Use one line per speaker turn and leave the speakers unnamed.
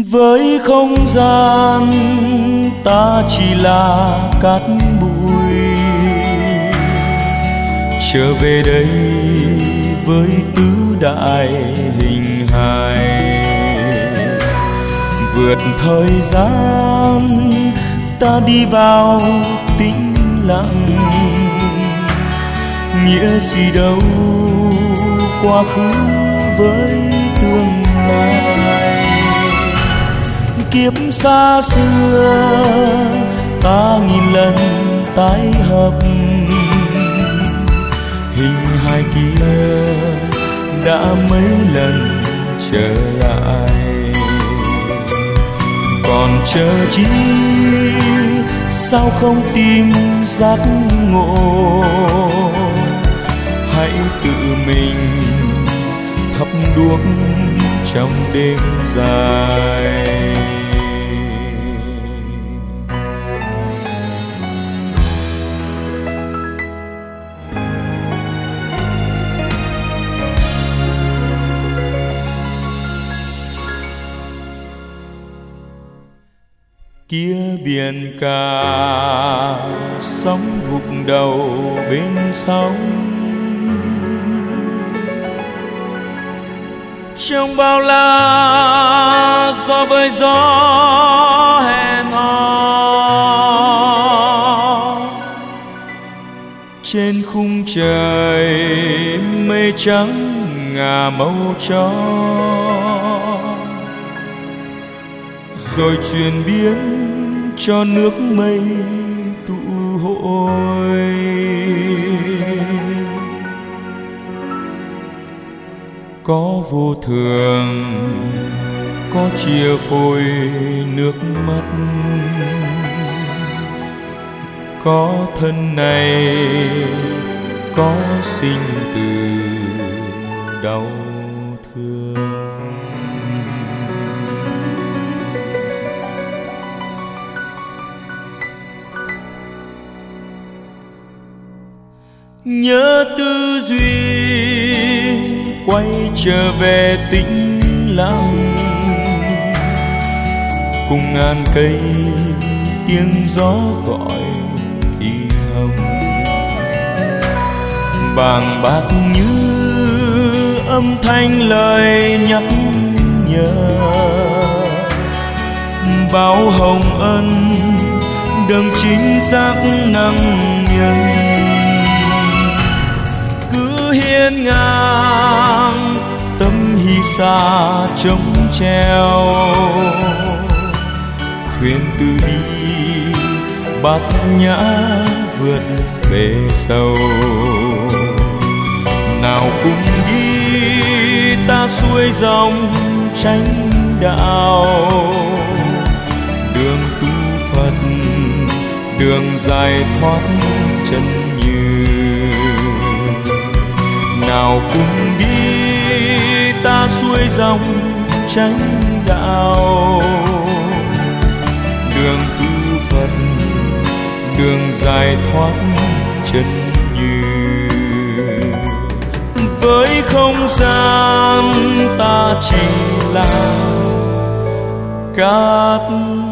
Với không gian ta chỉ là cát bụi, trở về đây với tứ đại hình hài. Vượt thời gian ta đi vào tĩnh lặng, nghĩa gì đâu quá khứ với tương lai. Kiếp xa xưa ta nghìn lần tái hợp, hình hài kia đã mấy lần trở lại. Còn chờ chi, sao không tìm giác ngộ, hãy tự mình thắp đuốc trong đêm dài. Kia biển cả sóng gục đầu bên sóng, trong bao la gió với gió hẹn hò. Trên khung trời mây trắng ngả màu cho, rồi chuyển biến cho nước mây tụ hội. Có vô thường, có chia phôi nước mắt, có thân này, có sinh từ đau thương. Nhớ tư duy quay trở về tĩnh lặng, cùng ngàn cây tiếng gió gọi thì thầm. Bàng bạc như âm thanh lời nhắc nhở, báo hồng ân đấng chính xác năng nhân. Hiên ngang tâm hy xa trống treo, thuyền từ bi bát nhã vượt bể sâu. Nào cùng đi ta xuôi dòng chánh đạo, đường tu Phật, đường giải thoát chân như. Nào cùng đi ta xuôi dòng chánh đạo, đường tu Phật, đường giải thoát chân như. Với không gian ta chỉ là cát